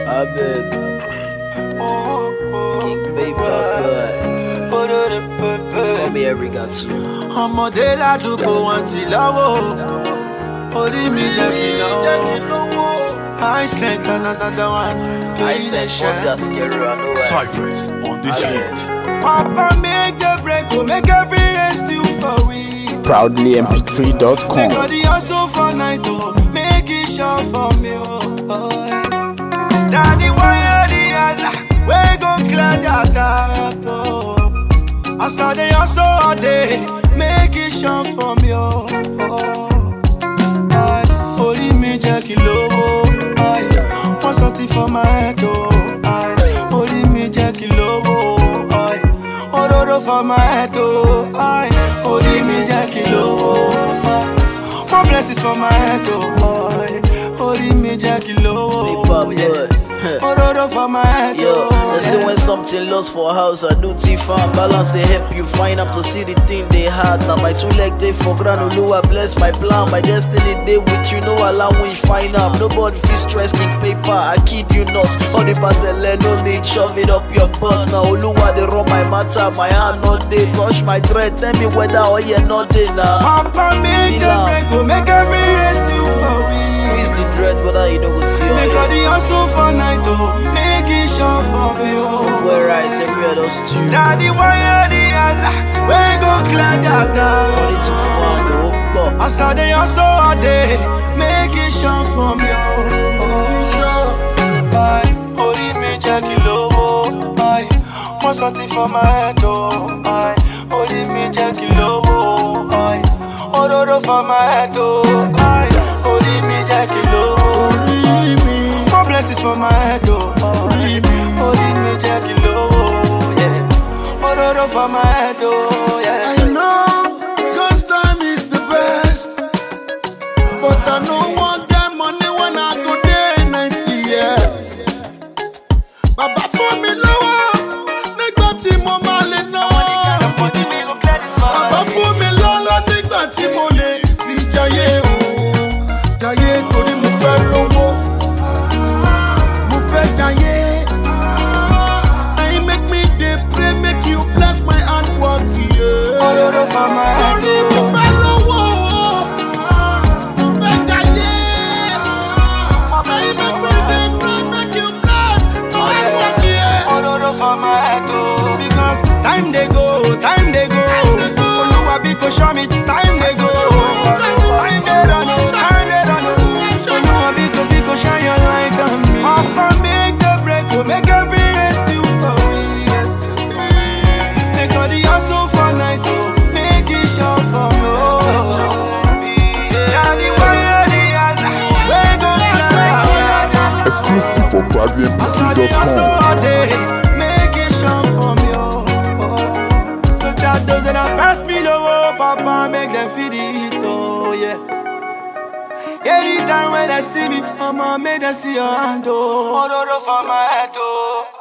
I beg. King Paper Blood. Call me every gun too. Ọmọdé ládùúgbò wọn ti lọ́wọ́, orí mi jẹ́ kí lọ́wọ́. I sent another one. I sent Moses scary, I know right. Cypress on this hit. Papa make the break, go make every rest still for we. Proudly mp3.com. Make all the hustle for night, oh, make it sure for me, oh. Daddy, why are the answer? We go clear that gap, oh. I saw the hustle all day, make it sure for me, oh. Holy me, Jackie Lobo. Want something for my head, oh. Holy me, Jackie Lobo. Ororo for my head, oh. Holy me, Jackie Lobo. More blessings for my head, oh. Holy me, Jackie Lobo. Ororo for my head, Yo, oh. they say when something lost for house, I do T-Farm. Balance they help you find up to see the thing they had. Now my 2 leg they for grand, Oluwa bless my plan. My destiny they with you, no allow we find out. Nobody feel stress, King Paper, I kid you not. All the battle, no need, shove it up your butt. Now Oluwa they run my matter, my hand not they touch my thread. Tell me whether or you not they now. Papa make the break, go make every rest you for me. Squeeze the dread, whether you know we'll see Make all the hustle for night, oh. Make it sure for me, oh. where I say we are those two. Daddy, why are the answer? We go clear that down. It's too far, no, but I saw the hustle all day. Make it sure for me, oh. Holy me, Jackie Lobo. Want something for my head, oh. Holy me, Jackie Lobo. Ororo for my head, oh. Holy me, Jackie Lobo. More blessings for my head, oh. Holy me, Jackie Lobo, yeah. Ororo for my head, oh, yeah. I know God's time is the best, but I no want get money when I go there 90 years. Baba fún mi lọ́wọ́ nígbà tí mo máa lè ná. Baba fún mi lọ́lọ́ nígbà tí mo lè fi jayé o. Jayé torí mo fẹ́ lówó, mo fẹ́ jayé. Make me dey pray, make you bless my handwork, yeah. Ororo for my head, Torí mo fẹ́ lówó, mo fẹ́ jayé. Make me dey pray, make you bless my handwork, yeah. Ororo for my head, oh. Because time they go, time they go. Oluwa biko show me time they go. Time they run, time they run. Oluwa biko shine your light on me. Papa make the break, oh, make every rest you for me. Make all the hustle for night, oh, make it sure for me, oh. Daddy, why are the answer? We go fly. Exclusive for Proudly mp3.com. mp3.com. Make it sure for me, oh. So that those that pass me the road, Papa, make them feel it, oh, yeah. Anytime when they see me, Mama, make them see your hand, oh. Ororo for my head, oh.